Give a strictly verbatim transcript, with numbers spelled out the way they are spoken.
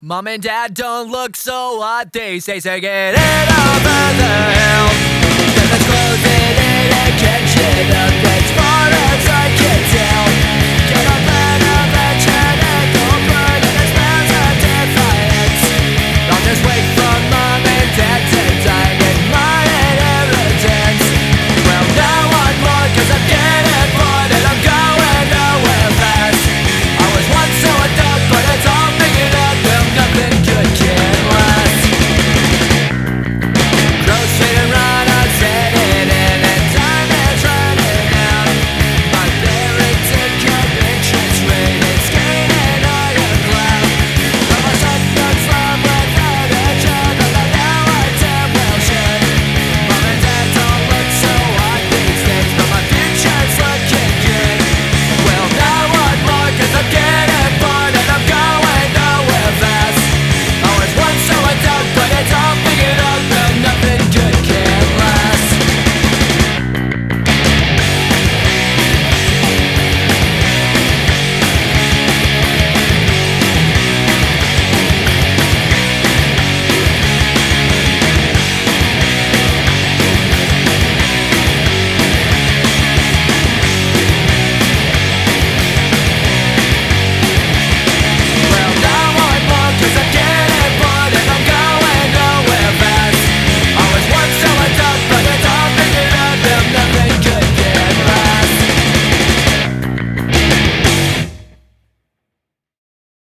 Mom and dad don't look so hot these days. They're getting over the hill. Then let's close it in and catch it up.